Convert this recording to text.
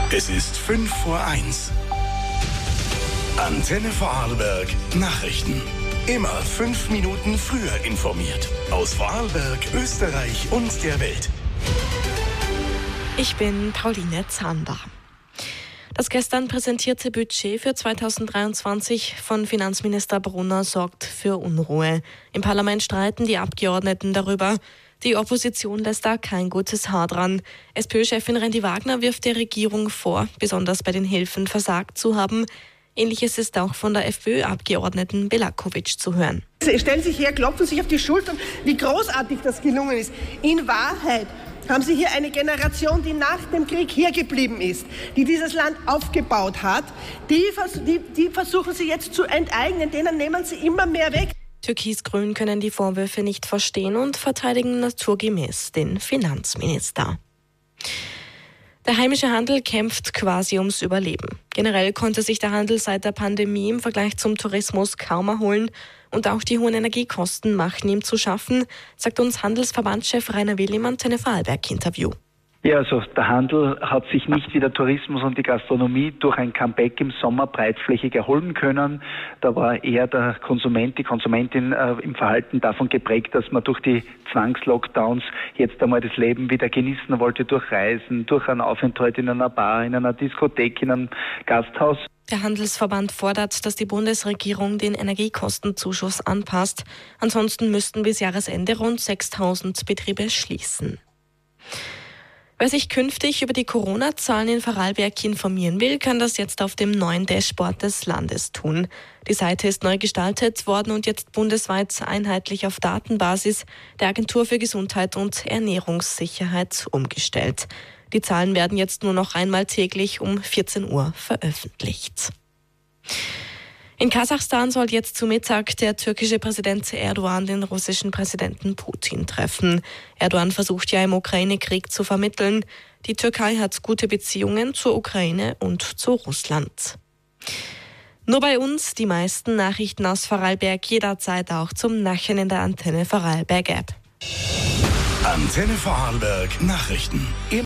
Es ist 5:05. Antenne Vorarlberg Nachrichten. Immer 5 Minuten früher informiert. Aus Vorarlberg, Österreich und der Welt. Ich bin Pauline Zander. Das gestern präsentierte Budget für 2023 von Finanzminister Brunner sorgt für Unruhe. Im Parlament streiten die Abgeordneten darüber. Die Opposition lässt da kein gutes Haar dran. SPÖ-Chefin Rendi Wagner wirft der Regierung vor, besonders bei den Hilfen versagt zu haben. Ähnliches ist auch von der FPÖ-Abgeordneten Belakovic zu hören. Sie stellen sich her, klopfen sich auf die Schultern, wie großartig das gelungen ist. In Wahrheit haben Sie hier eine Generation, die nach dem Krieg hier geblieben ist, die dieses Land aufgebaut hat, die versuchen Sie jetzt zu enteignen, denen nehmen Sie immer mehr weg. Türkis-Grün können die Vorwürfe nicht verstehen und verteidigen naturgemäß den Finanzminister. Der heimische Handel kämpft quasi ums Überleben. Generell konnte sich der Handel seit der Pandemie im Vergleich zum Tourismus kaum erholen und auch die hohen Energiekosten machen ihm zu schaffen, sagt uns Handelsverbandschef Rainer Will im Antenne Vorarlberg-Interview. Ja, also der Handel hat sich nicht wie der Tourismus und die Gastronomie durch ein Comeback im Sommer breitflächig erholen können. Da war eher der Konsument, die Konsumentin im Verhalten davon geprägt, dass man durch die Zwangslockdowns jetzt einmal das Leben wieder genießen wollte, durch Reisen, durch einen Aufenthalt in einer Bar, in einer Diskothek, in einem Gasthaus. Der Handelsverband fordert, dass die Bundesregierung den Energiekostenzuschuss anpasst. Ansonsten müssten bis Jahresende rund 6.000 Betriebe schließen. Wer sich künftig über die Corona-Zahlen in Vorarlberg informieren will, kann das jetzt auf dem neuen Dashboard des Landes tun. Die Seite ist neu gestaltet worden und jetzt bundesweit einheitlich auf Datenbasis der Agentur für Gesundheit und Ernährungssicherheit umgestellt. Die Zahlen werden jetzt nur noch einmal täglich um 14 Uhr veröffentlicht. In Kasachstan soll jetzt zu Mittag der türkische Präsident Erdogan den russischen Präsidenten Putin treffen. Erdogan versucht ja im Ukraine-Krieg zu vermitteln. Die Türkei hat gute Beziehungen zur Ukraine und zu Russland. Nur bei uns die meisten Nachrichten aus Vorarlberg jederzeit auch zum Nachhören in der Antenne Vorarlberg App. Antenne Vorarlberg Nachrichten.